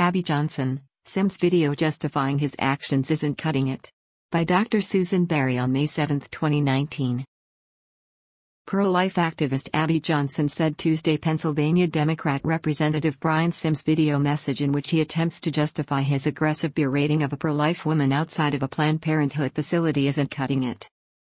Abby Johnson, Sims video justifying his actions isn't cutting it. By Dr. Susan Berry on May 7, 2019. Pro-life activist Abby Johnson said Tuesday Pennsylvania Democrat Representative Brian Sims' video message in which he attempts to justify his aggressive berating of a pro-life woman outside of a Planned Parenthood facility isn't cutting it.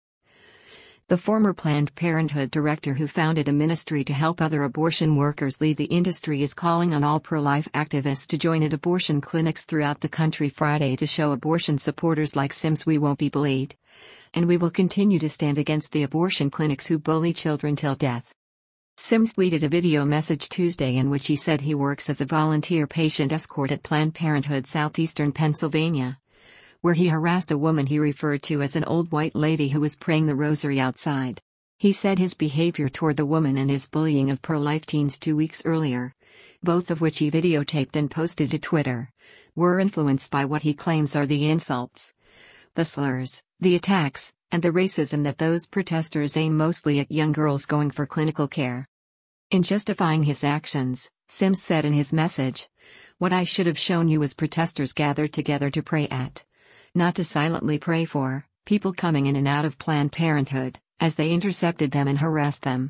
The former Planned Parenthood director who founded a ministry to help other abortion workers leave the industry is calling on all pro-life activists to join at abortion clinics throughout the country Friday to show abortion supporters like Sims we won't be bullied. And we will continue to stand against the abortion clinics who bully children till death. Sims tweeted a video message Tuesday in which he said he works as a volunteer patient escort at Planned Parenthood Southeastern Pennsylvania, where he harassed a woman he referred to as an old white lady who was praying the rosary outside. He said his behavior toward the woman and his bullying of pro-life teens 2 weeks earlier, both of which he videotaped and posted to Twitter, were influenced by what he claims are the insults, the slurs, the attacks, and the racism that those protesters aim mostly at young girls going for clinical care. In justifying his actions, Sims said in his message, "What I should have shown you was protesters gathered together to pray at, not to silently pray for, people coming in and out of Planned Parenthood, as they intercepted them and harassed them.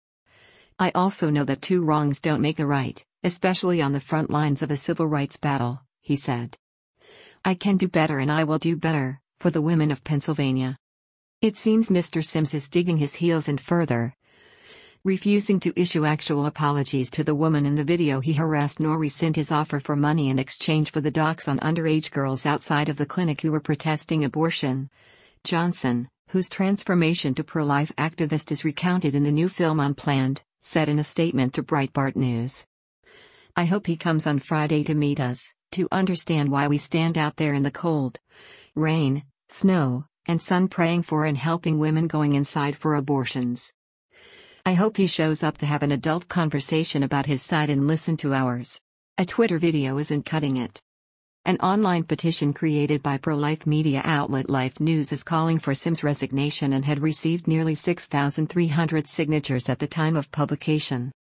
I also know that two wrongs don't make a right, especially on the front lines of a civil rights battle," he said. "I can do better and I will do better, for the women of Pennsylvania." It seems Mr. Sims is digging his heels in further, refusing to issue actual apologies to the woman in the video he harassed nor rescind his offer for money in exchange for the docs on underage girls outside of the clinic who were protesting abortion. Johnson, whose transformation to pro-life activist is recounted in the new film Unplanned, said in a statement to Breitbart News, "I hope he comes on Friday to meet us, to understand why we stand out there in the cold, rain, snow, and sun praying for and helping women going inside for abortions. I hope he shows up to have an adult conversation about his side and listen to ours." A Twitter video isn't cutting it. An online petition created by pro-life media outlet Life News is calling for Sims' resignation and had received nearly 6,300 signatures at the time of publication.